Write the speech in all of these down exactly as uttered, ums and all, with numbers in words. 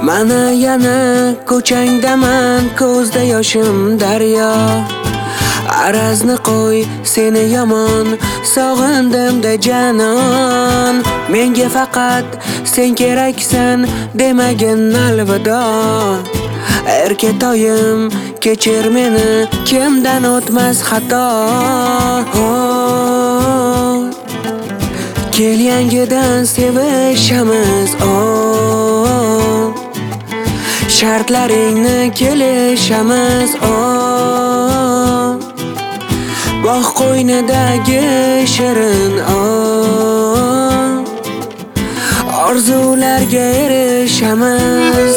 Mana yana ko'changdaman, ko'zda yoshim daryo. Arazni qo'y, seni yomon sog'indim-da janon. Menga faqat sen keraksan, demagin alvido. Erkatoyim, kechir meni, kimdan o'tmas xato. Oh, kel yangidan sevishamiz. Oh, shartlaringni kelishamiz. Oh, bog' qo'ynidagi shirin. Oh, orzularga erishamiz.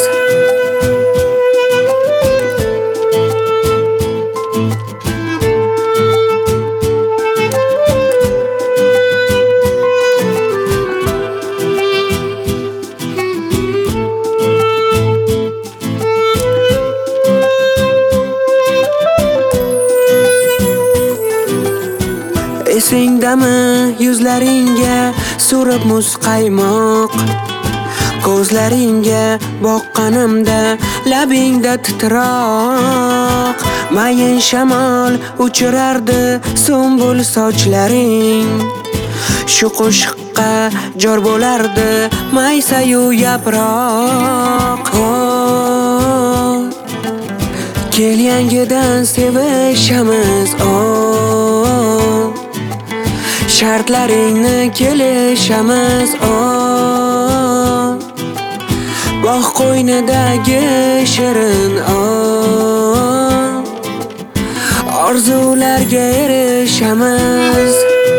Esingdami yuzlaringga surib muz qaymoq, ko'zlaringga boqqanimda labingda titroq. Mayin shamol uchirardi sumbul sochlaring, shu qo'shiqqa jor bo'lardi maysayu yaproq. Oh, kel yangidan sevishamiz. Oh, shartlaringni kelishamiz. Oh, bog' qo'ynidagi shirin. Oh, orzularga erishamiz.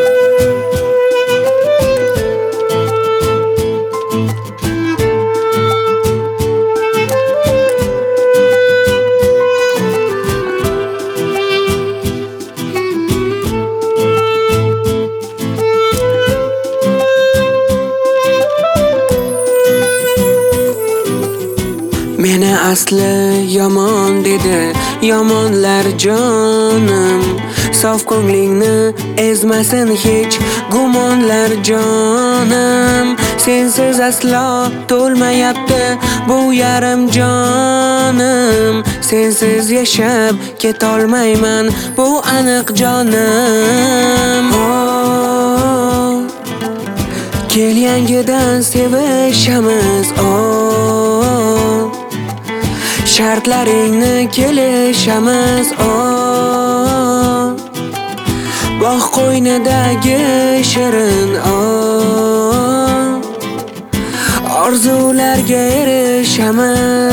Meni asli yomon dedi yomonlar jonim. Sof ko'nglingni ezmasin hech gumonlar jonim. Sensiz aslo to'lmayapti bu yarim jonim. Sensiz yashab ketolmayman, bu aniq jonim. Oh, kel yangidan sevishamiz. Oh, shartlaringni kelishamiz. Oh, bog' qo'ynidagi shirin. Oh, orzularga erishamiz.